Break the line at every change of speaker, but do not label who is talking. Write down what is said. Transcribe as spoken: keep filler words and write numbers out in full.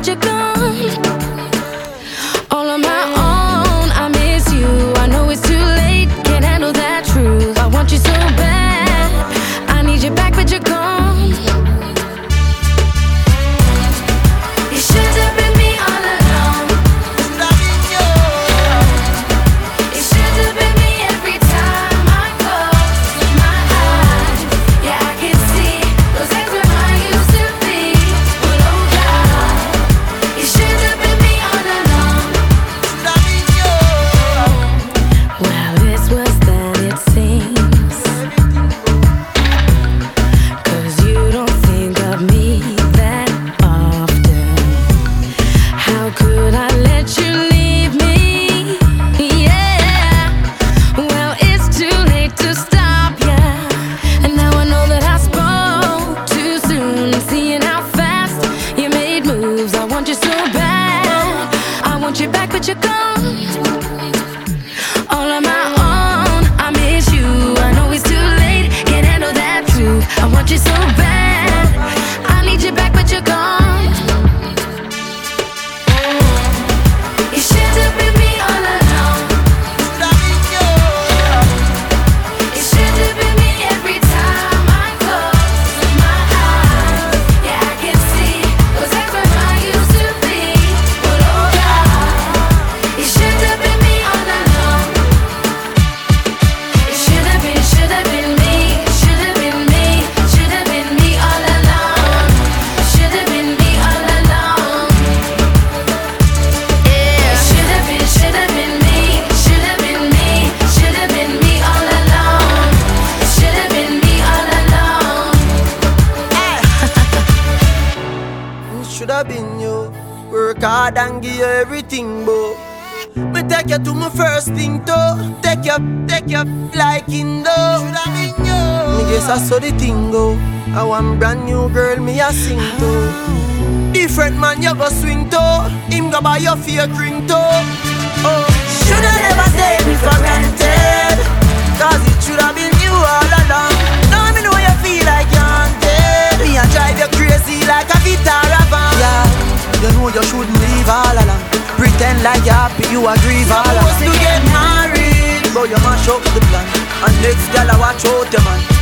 but you're gone. All on my own, I miss you. I know it's too late, can't handle that truth. I want you so bad, I need you back, but you're gone. You should have been me all along. You should have been me every time I close my eyes. Yeah, I can see those days when I used to be. But oh God, you should have been me all along. Well, it's worse than it seems, 'cause you don't think of me that often. How could I let you leave me? Yeah, well, it's too late to stop, yeah. And now I know that I spoke too soon. Seeing how fast you made moves, I want you so bad. I want you back, but you're gone. All on my own, I miss you. I know it's too late, can't handle that truth. I want you so bad, I need you back, but you're gone. You should have been me all along. You should have been me every time I close my eyes. Yeah, I can see those days when I used to be. But oh God, you should have been me all along. It should have been, should have been me. Should have been me. Should have been me all along. Should have been me all along. Yeah. Should have been, should have been me. Should have been me. Should have been me all along. Should have been me all along.
Should have been you. Work hard and give you everything, bro. Me take you to my first thing, though. Take you, take you like Indo. Should have been you. Me guess I saw the thing go. I want brand new girl, me a sing to. Different man you go swing to. Him go buy your fake ring to. Oh, shoulda never take me for granted, 'cause it shoulda been you all along. Now me know you feel like you're haunted. Me a drive you crazy like a Vitara van. Yeah, you know you shouldn't leave all along. Pretend like you're happy, you a grieve all along. You supposed to get married, but you mash up the plan. And next gal I watch out your man.